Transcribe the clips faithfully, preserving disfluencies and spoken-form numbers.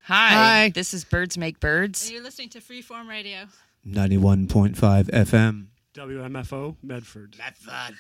Hi, Hi. this is Birds Make Birds. And you're listening to Freeform Radio. ninety-one point five F M. W M F O, Medford. Medford.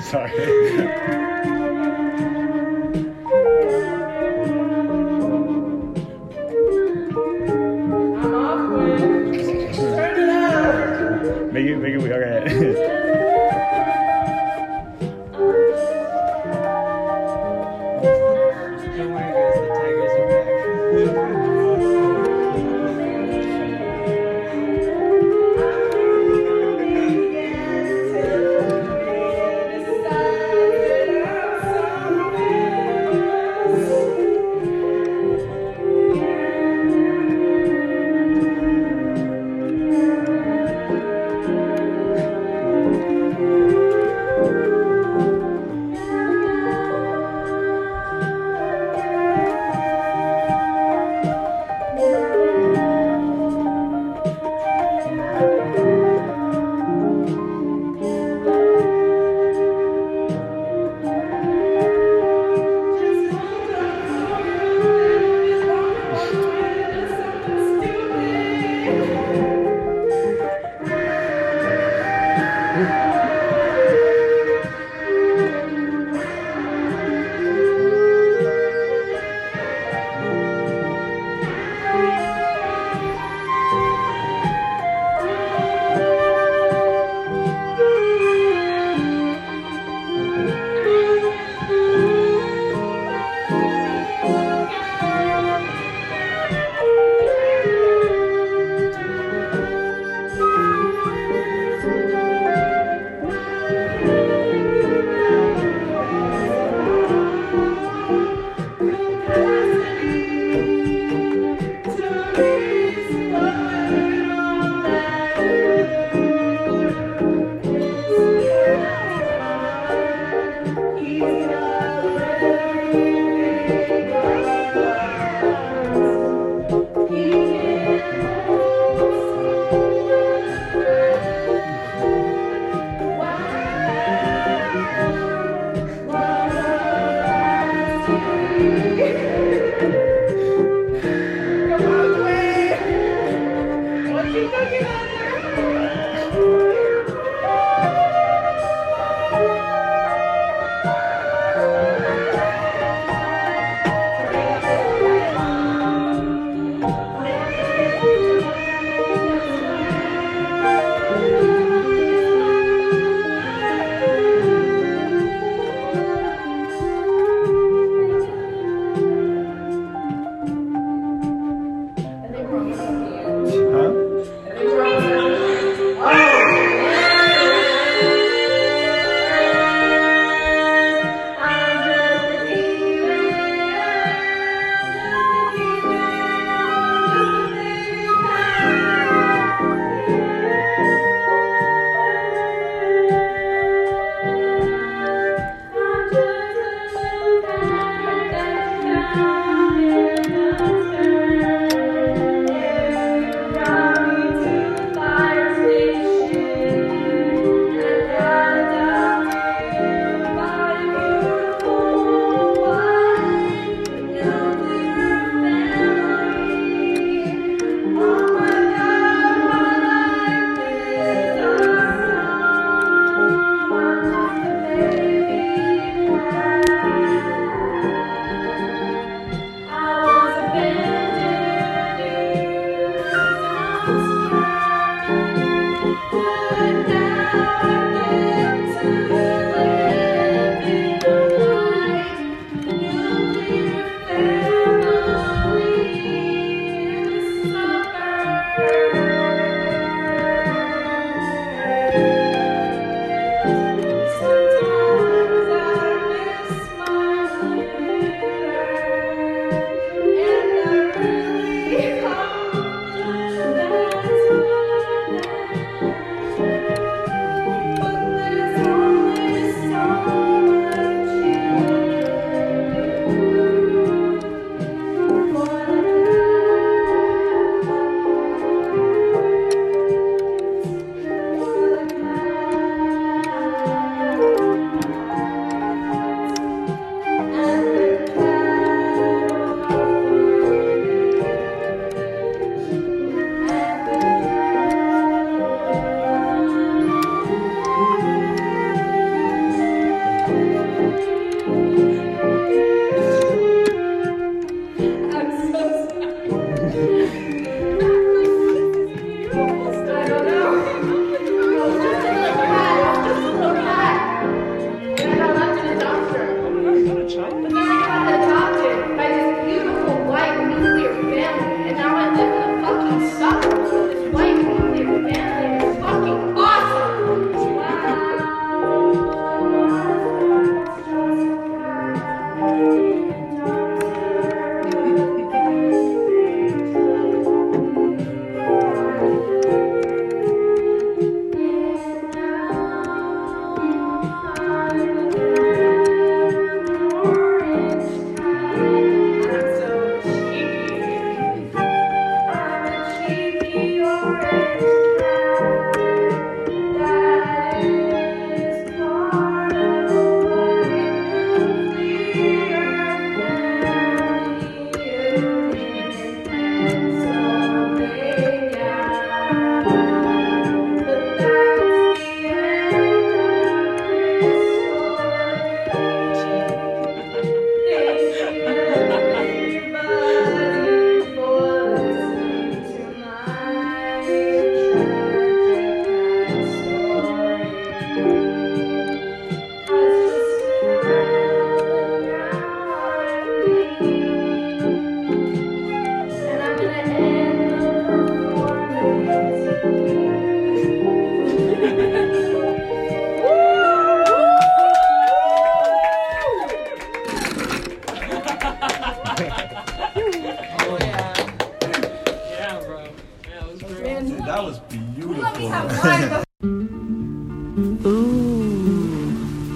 Sorry. Make it, make it, okay.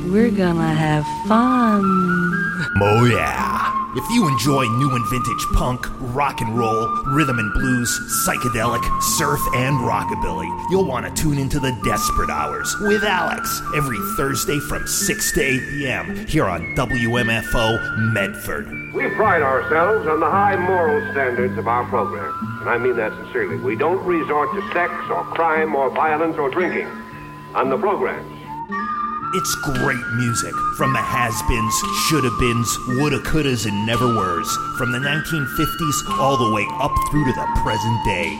we're gonna have fun. Oh yeah. If you enjoy new and vintage punk, rock and roll, rhythm and blues, psychedelic, surf, and rockabilly, you'll want to tune into the Desperate Hours with Alex every Thursday from six to eight p.m. here on W M F O Medford. We pride ourselves on the high moral standards of our program, and I mean that sincerely. We don't resort to sex or crime or violence or drinking on the programs. It's great music from the has-beens, shoulda-beens, woulda-couldas, and never-weres, from the nineteen fifties all the way up through to the present day.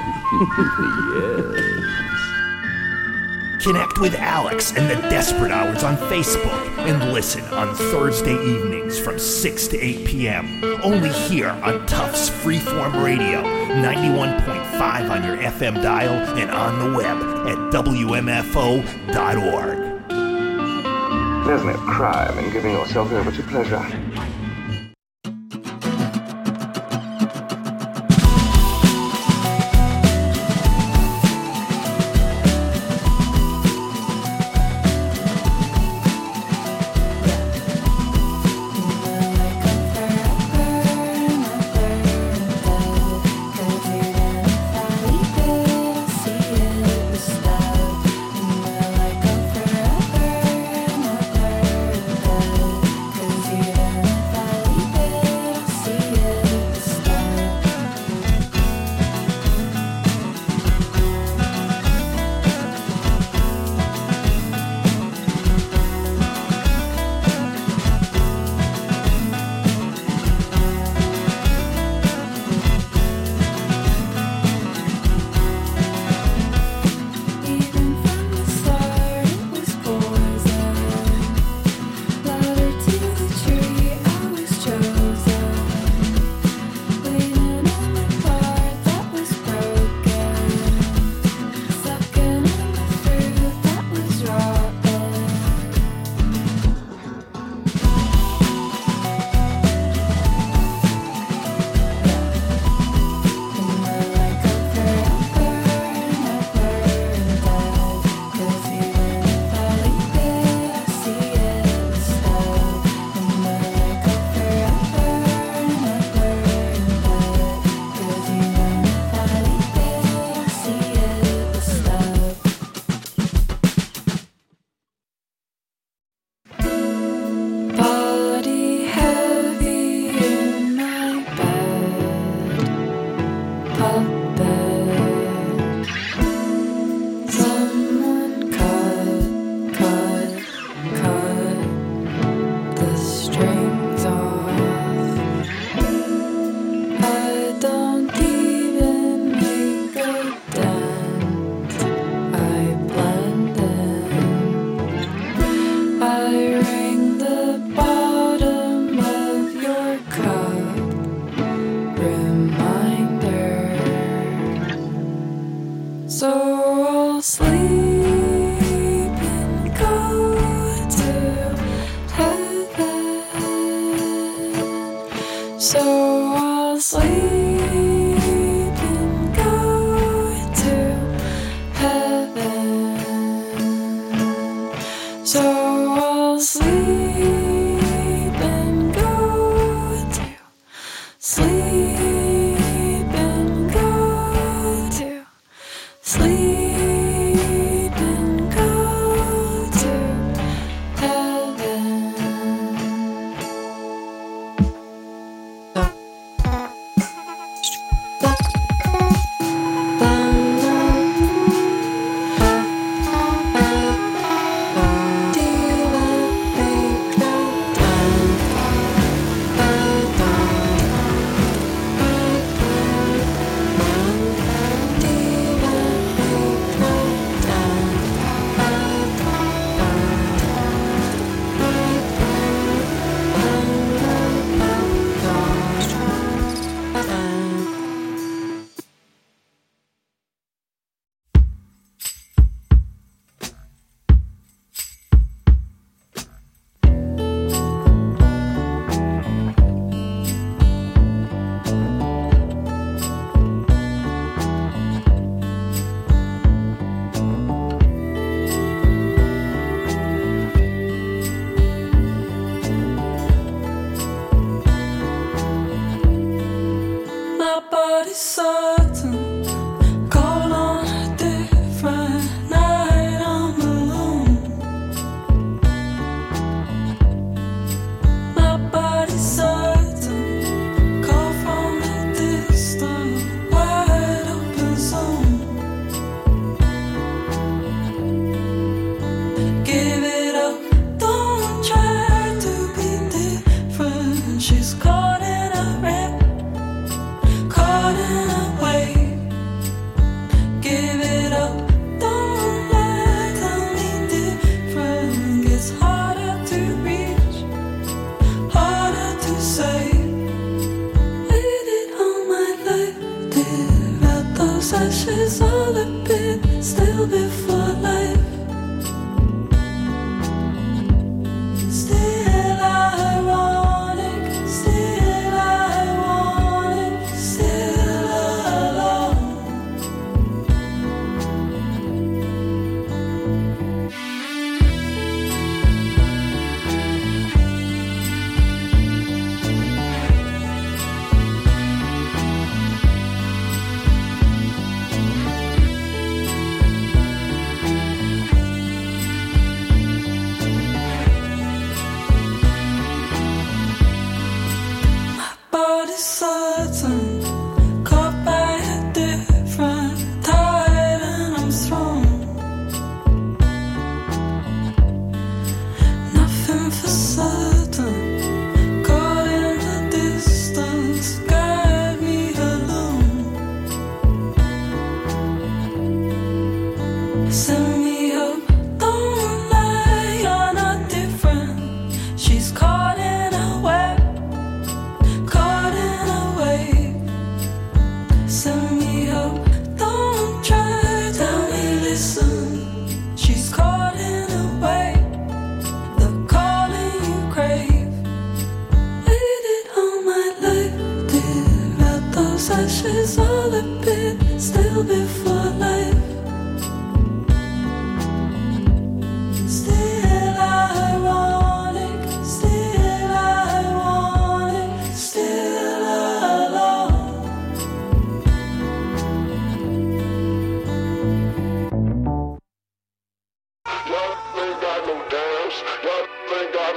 Yes. Connect with Alex and the Desperate Hours on Facebook and listen on Thursday evenings from six to eight p.m. only here on Tufts Freeform Radio, ninety-one point five on your F M dial and on the web at W M F O dot org. There's no crime in giving yourself over to pleasure. Yeah.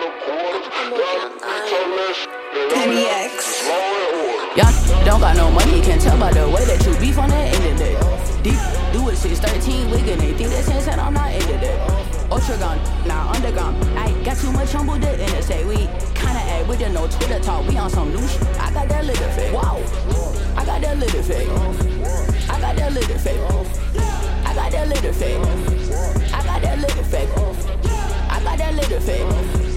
Penny X. Y'all don't got no money, can't tell by the way that you beef on that internet. Deep, do it six thirteen, wiggin', they think that's insane, I'm not into that. Ultra gone, now underground. I got too much humble the interstate. We kinda act with the no Twitter talk, we on some new shit. I got that little fake. Wow. I got that little fake. I got that little fake. I got that little fake. I got that little fake. I got that little fake.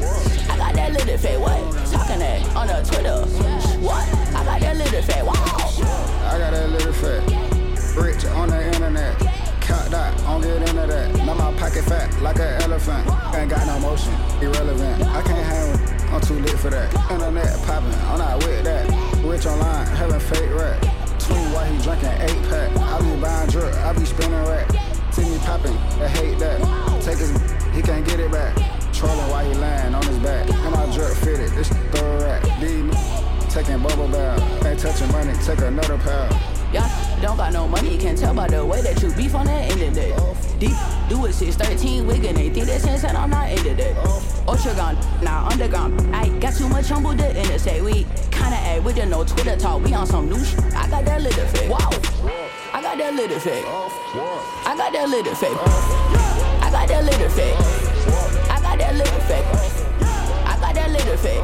I got that little fake. What? Talking that on the Twitter. What? I got that little fake. Wow. I got that little fake. Rich on the internet. Count that, I don't get into that. Now my pocket fat like an elephant. Ain't got no motion, irrelevant. I can't hang with, I'm too lit for that. Internet popping, I'm not with that. Rich online, having fake rap. Twin while he drinking eight pack. I be buying drip, I be spinning rack. See me popping, I hate that. Take his, he can't get it back. Trolling while he lying on his back. And my drip fitted, this throw rack. These taking bubble bath. Ain't touching money, take another pal. Y'all don't got no money, can't tell by the way that you beef on that internet. Deep, do it six thirteen, wiggin', they think that's insane, I'm not into that. Ultra gone, now underground. I got too much humble the interstate. We kinda act with the no Twitter talk, we on some new shit. I got that little fake. Wow. I got that little fake. I got that little fake. I got that little fake. I got that little fake. I got that little fake.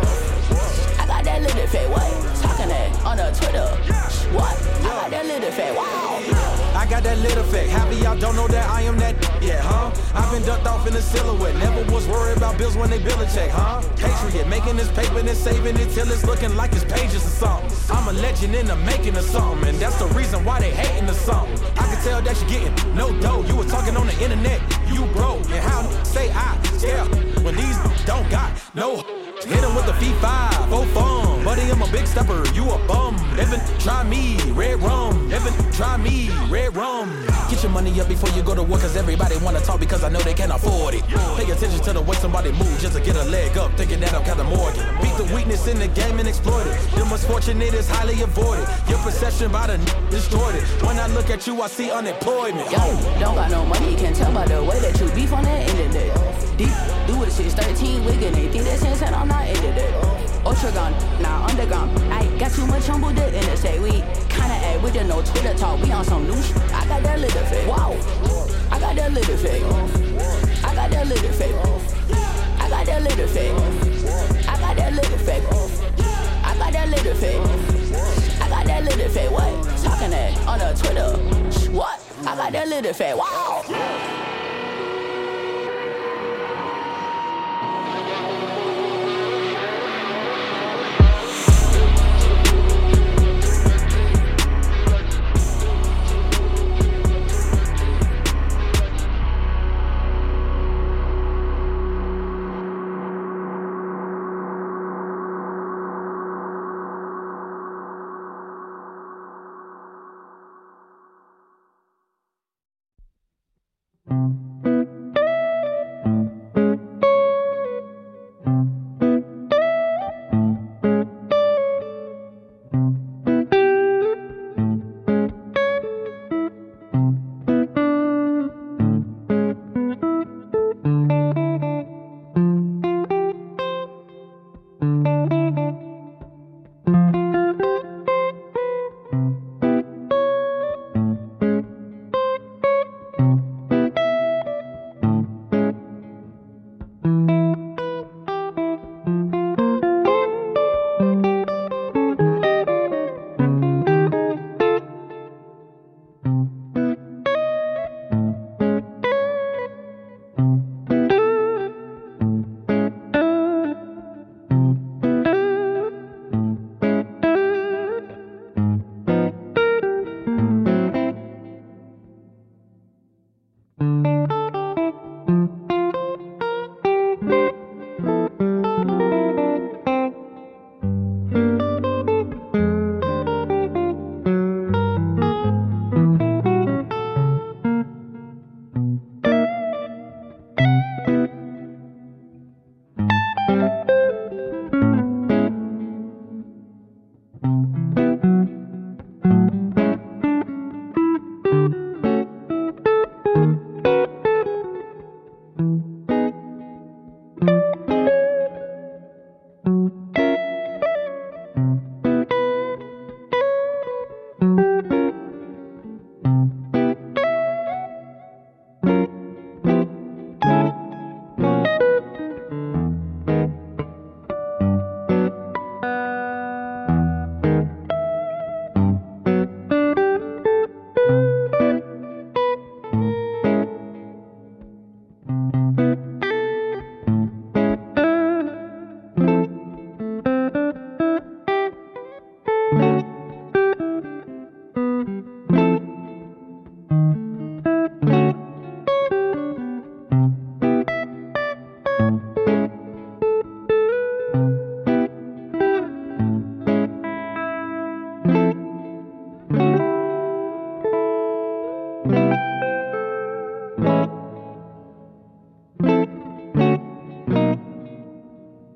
I got that little fake. What? Talking that on the Twitter. What? I got that little fake. Wow. I got that little fake. Half of y'all don't know that I am that yet, huh? I've been ducked off in the silhouette. Never was worried about bills when they bill a check, huh? Patriot, making this paper and saving it till it's looking like it's pages or something. I'm a legend in the making of something, and that's the reason why they hating or something. I can tell that you're getting no dough. You were talking on the internet, you broke. And how say I scare when these don't got no. Hit him with the V five, oh fun. Buddy, I'm a big stepper, you a bum. Evan, try me, red rum. Evan, try me, red rum. Get your money up before you go to work, cause everybody wanna talk because I know they can't afford it. Pay attention to the way somebody moves just to get a leg up, thinking that I'm Captain Morgan. Beat the weakness in the game and exploit it. The misfortunate is highly avoided. Your perception by the n- destroyed it. When I look at you, I see unemployment. Yo, don't got no money, can't tell by the way that you beef on that internet. Deep, do it six thirteen, wiggin', they think that's insane, I'm not into that. Ultra gone, now underground. I got too much humble the interstate. We kinda act with the no Twitter talk, we on some new shit. I got that little fake. Wow. I got that little fake. I got that little fake. I got that little fake. I got that little fake. I got that little fake. I got that little fake. What? Talking that on the Twitter. What? I got that little fake. Wow.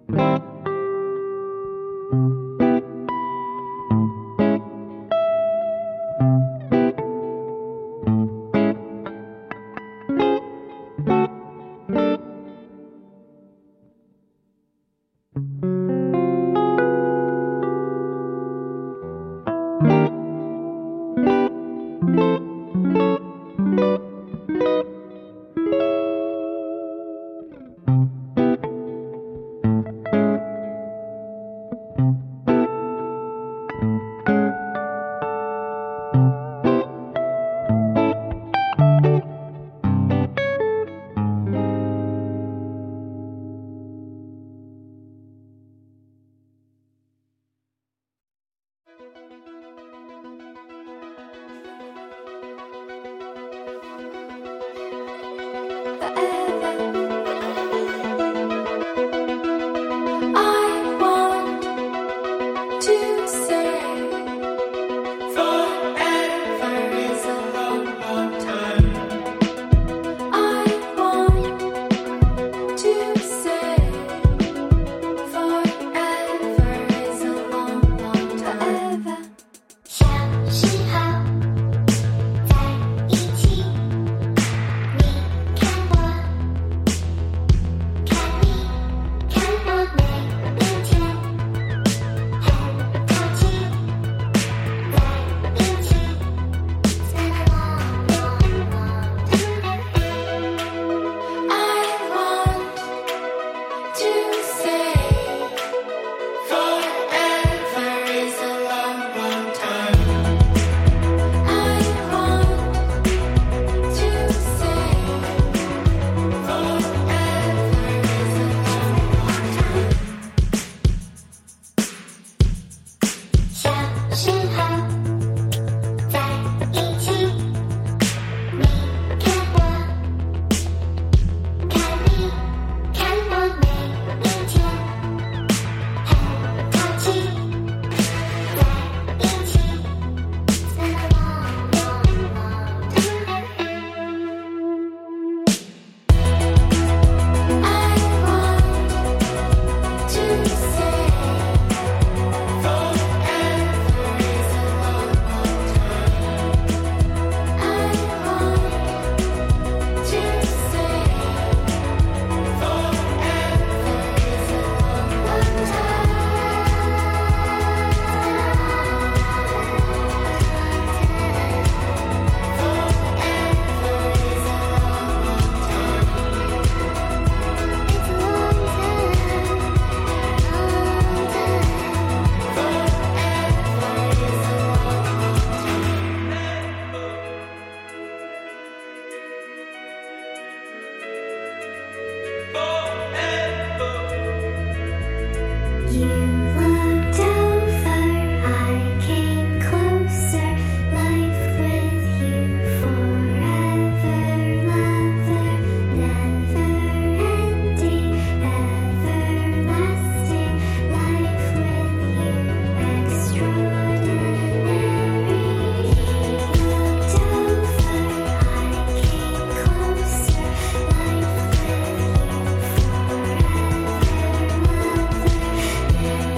Forever,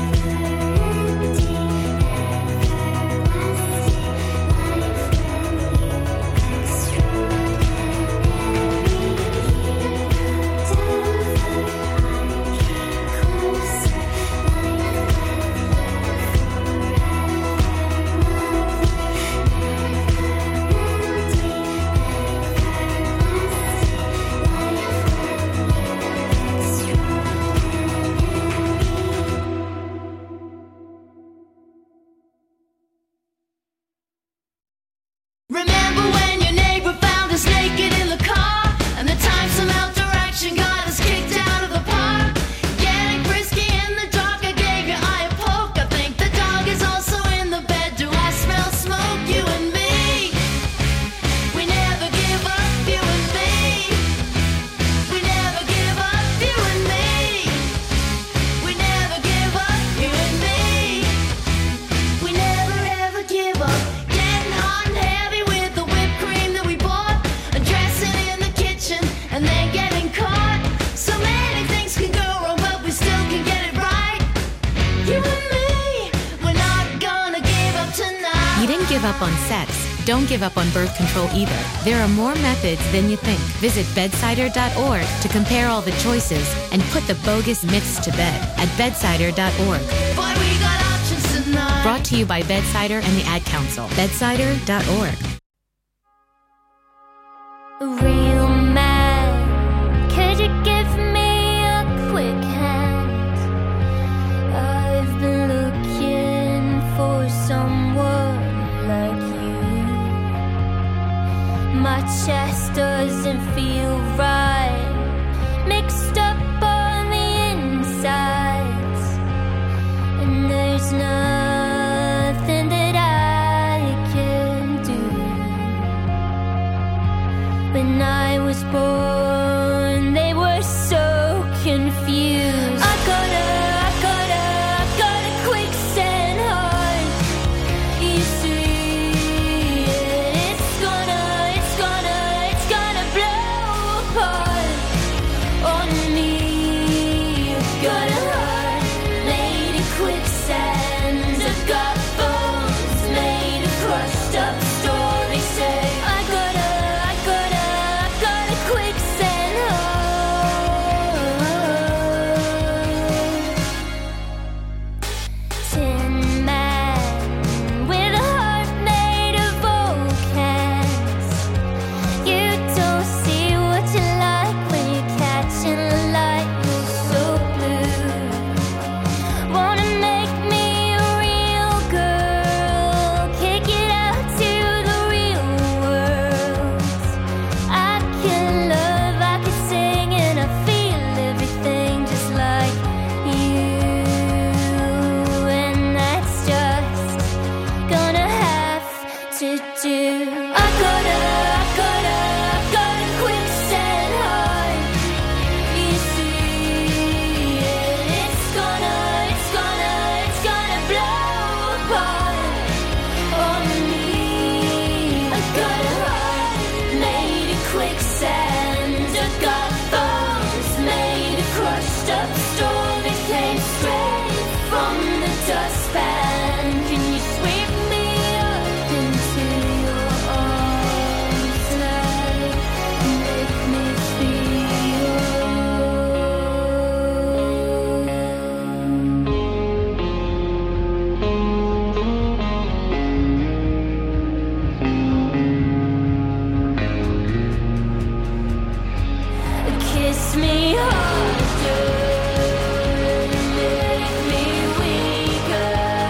give up on sex. Don't give up on birth control either. There are more methods than you think. Visit bedsider dot org to compare all the choices and put the bogus myths to bed at bedsider dot org. Boy, we got options tonight. Brought to you by Bedsider and the Ad Council. bedsider dot org. Real man, could you give me a quick hand? I've been looking for someone like you. My chest doesn't feel right, mixed up on the insides, and there's nothing that I can do. When I was born, they were so confused. I got a, I got a, I got a quicksand heart. You see, it's gonna, it's gonna, it's gonna blow apart on me. I've got a heart made of quicksand. I've got bones made of crushed up stories. Say, I got a, I got a, I got a quicksand heart. Tin man with a heart made of volcans. You don't see what you like when you're catching the light. You're so blue. Wanna make me a real girl, kick it out to the real world. I can love, I can sing, and I feel everything just like you. And that's just gonna have to do. I got a, I got a, I got a quicksand heart. You see, it's gonna, it's gonna, it's gonna blow apart on me. I got a heart made of quicksand. I got bones made of crushed up stories. Came straight from the dustpan. Can you sweep me up into your arms tonight? Make me feel. Kiss me harder, make me weaker.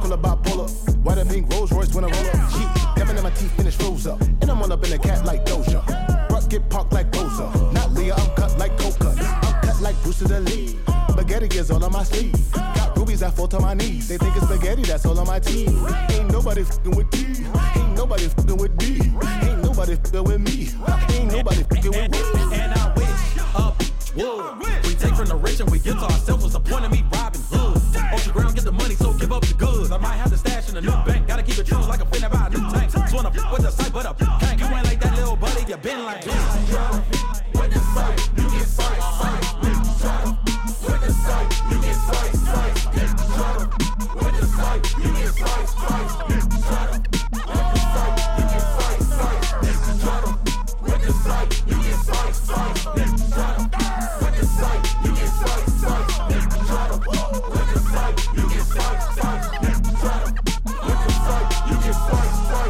bipolar, bipolar. White and pink Rolls Royce when I roll up. Cheap, diamond in my teeth, finish froze up. And I'm all up in the cat like Doja. Rock get parked like Rosa. Not Leah, I'm cut like Coca. I'm cut like Bruce the Lee. Spaghetti is all on my sleeve. Got rubies that fall to my knees. They think it's spaghetti, that's all on my teeth. Ain't nobody f***ing with D. Ain't nobody f***ing with D. Ain't nobody f***ing with me. Ain't nobody f***ing with me. And I wish up wood. We take from the rich and we give to ourselves. What's the point of me robbing hood? Ocean ground, get the money, so give up the goods. I might have the stash in a new bank. Gotta keep it true like a finna buy a new tank. Just wanna f*** with the sight, but up. Can't you ain't like that little buddy, you been like. With the sight, you get sight, sight. With the sight, you get sight, sight. With the sight, you get sight, sight. With the sight, you get sight, sight. With the sight, you get sight, sight. With the sight, you get sight, sight. With the sight, you get sight, sight. With the sight, you get sight, sight.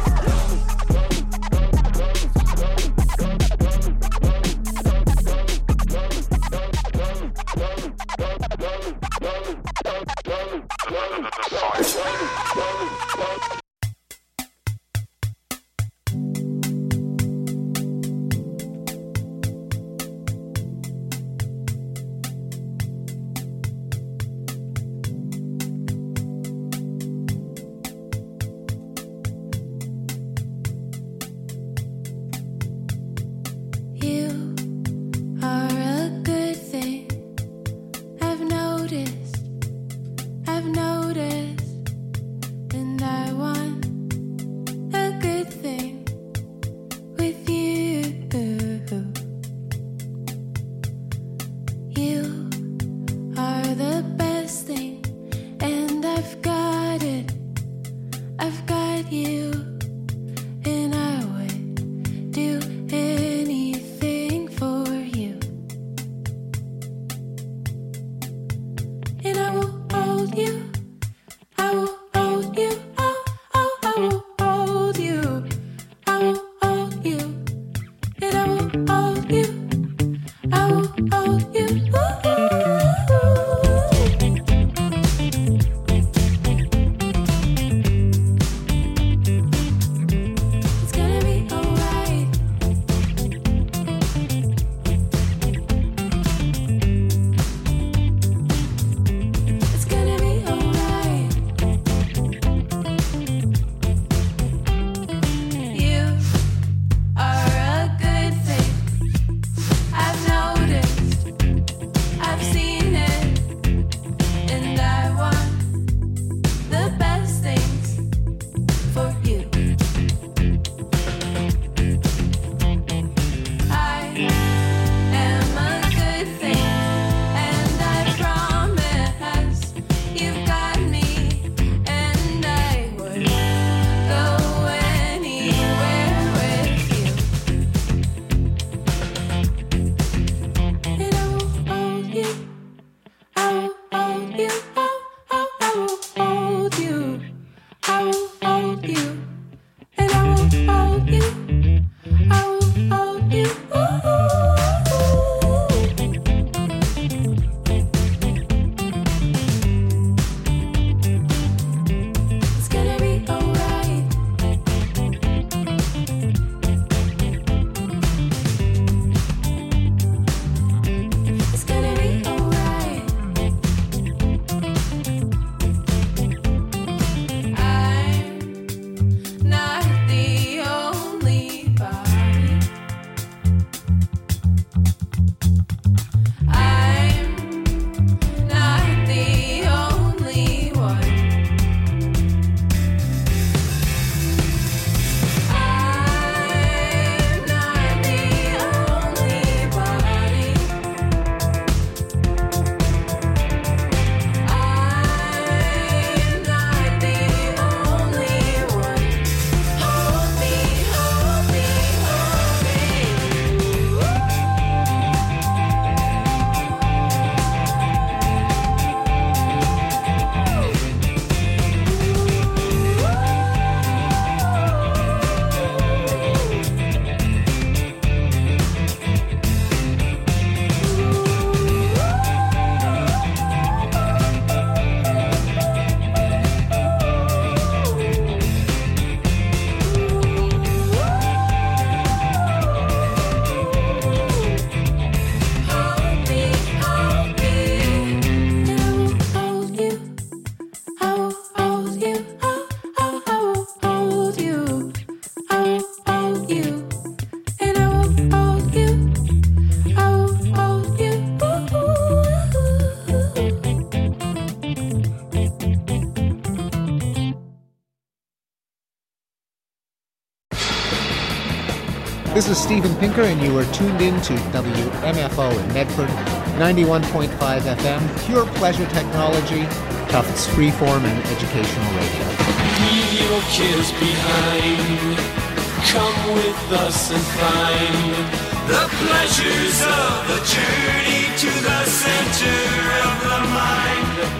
This is Steven Pinker, and you are tuned in to W M F O in Medford, ninety-one point five F M, pure pleasure technology, Tufts freeform and educational radio. Leave your kids behind. Come with us and find the pleasures of the journey to the center of the mind.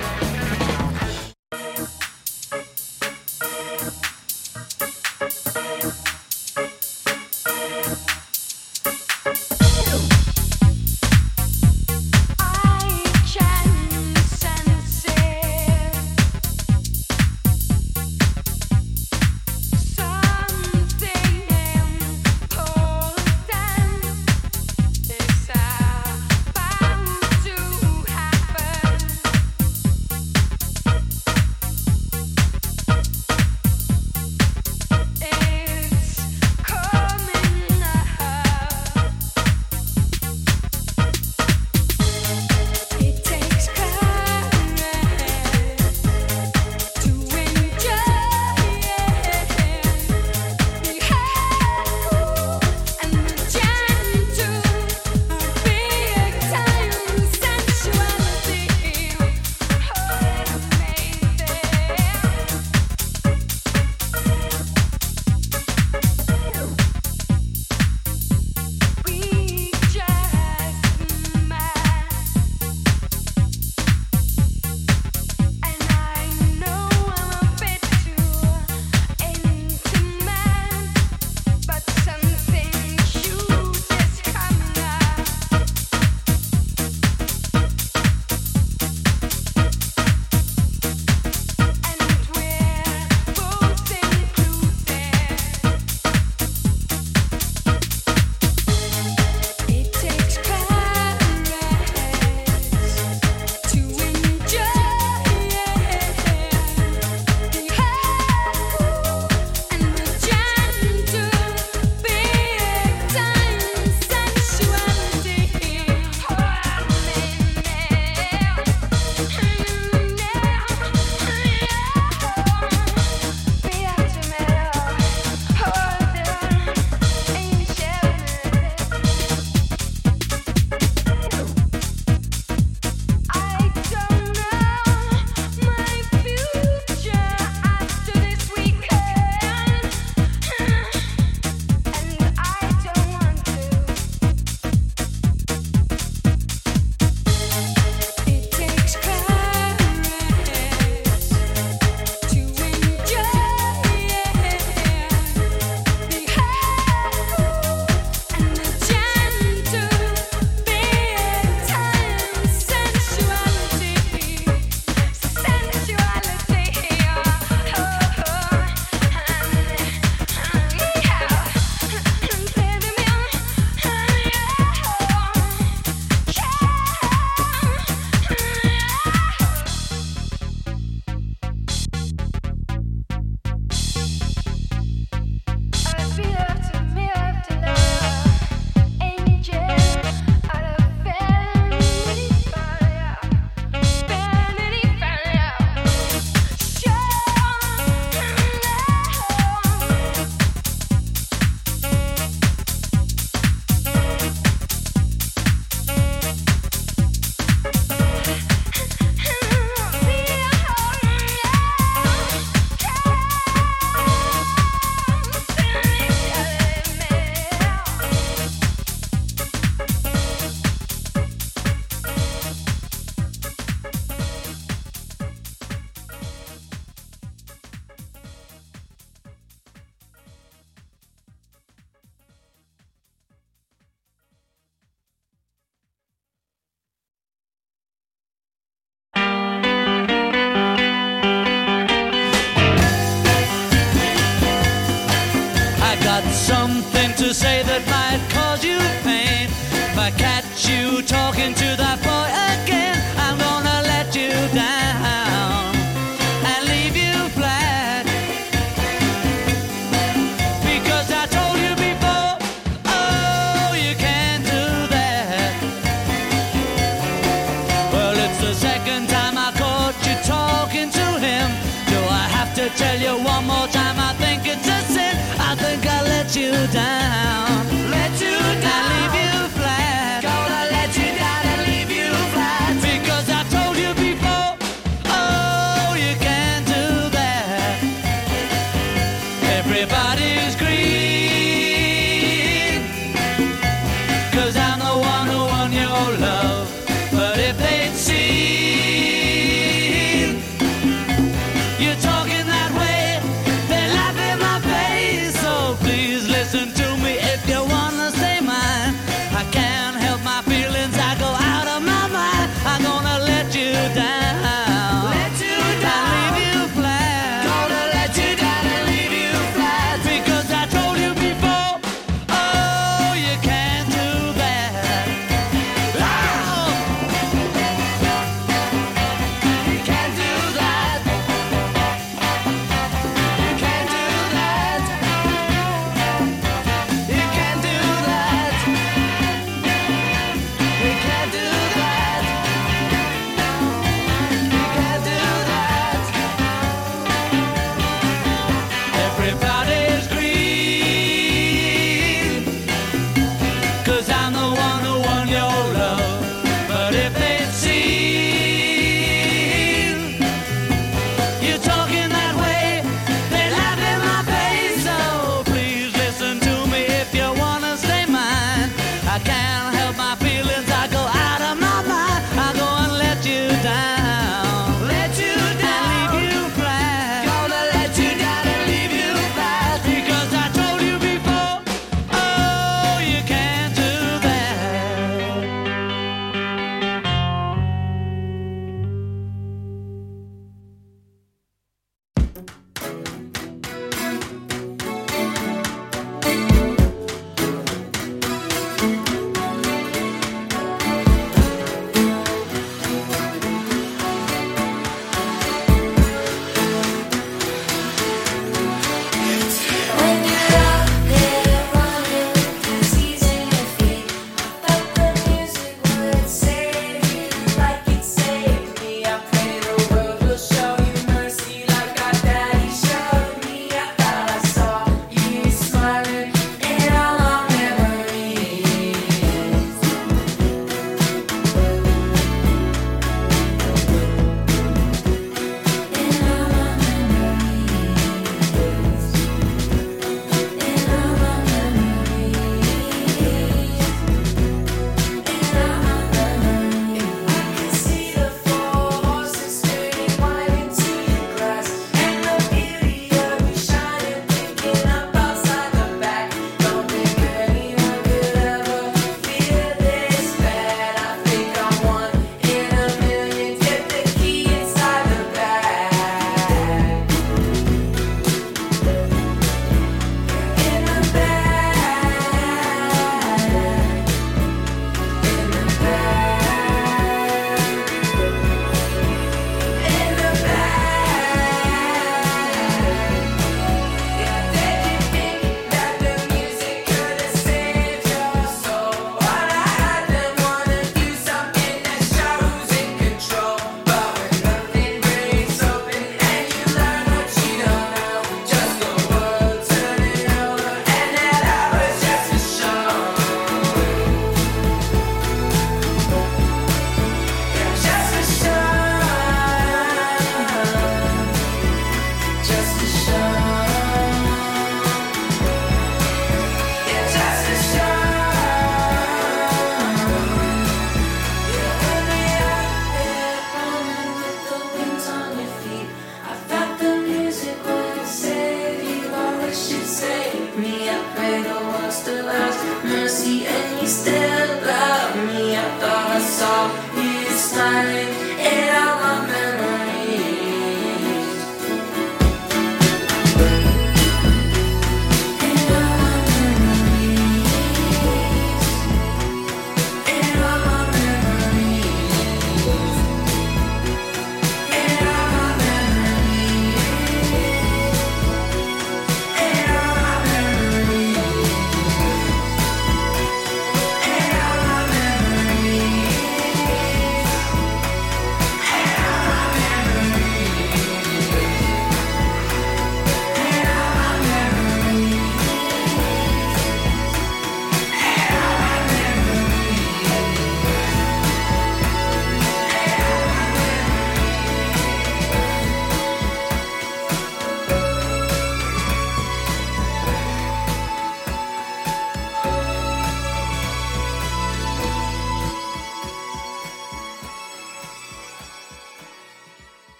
something to say that might cause you pain. If I catch you talking to that boy again, I'm gonna let you down and leave you flat. Because I told you before, oh, you can't do that. Well, it's the second time I caught you talking to him. Do I have to tell you one more time? I think it's a sin. I think I let you down. Let you down. And leave you flat. Gonna let you down and leave you flat. Because I told you before, oh, you can't do that. Everybody's green. Cause I'm the one who won your love. But if they'd seen you talking that way, they laugh in my face. So please listen to me if you wanna stay mine. I can't help my feelings, I go out of my mind. I'm gonna let you down. Let you down. And leave you flat. Gonna let you down and leave you flat. Because I told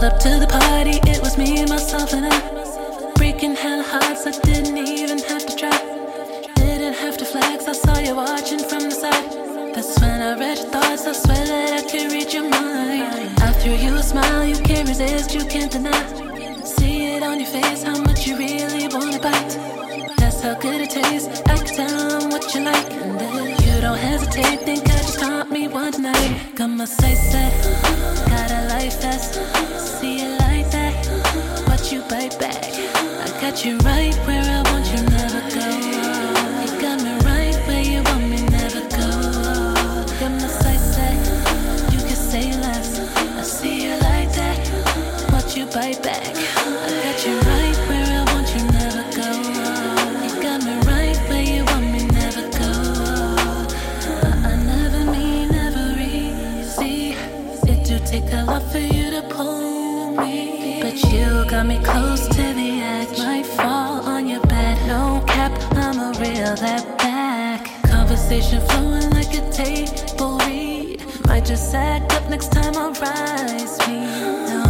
Pulled up to the party, it was me, myself, and I. Breaking hell hearts, I didn't even have to try. Didn't have to flex, I saw you watching from the side. That's when I read your thoughts, I swear that I could read your mind. I threw you a smile, you can't resist, you can't deny. See it on your face, how much you really wanna bite. That's how good it tastes, I can tell what you like. And if you don't hesitate, think I just caught me one tonight. Got my sights set, got a life vest. See it like that, watch you bite back. I got you right where I want you, never go. You got me right where you want me, never go. Got my sights set, you can say less. I see you like that, watch you bite back. I got you right where I want you, never go. You got me right where you want me, never go. I, I never mean never easy. It do take a lot for you to pull me, but you got me close to the edge. Might fall on your bed, no cap, I'ma reel that back. Conversation flowing like a table read. Might just act up next time I rise me. No,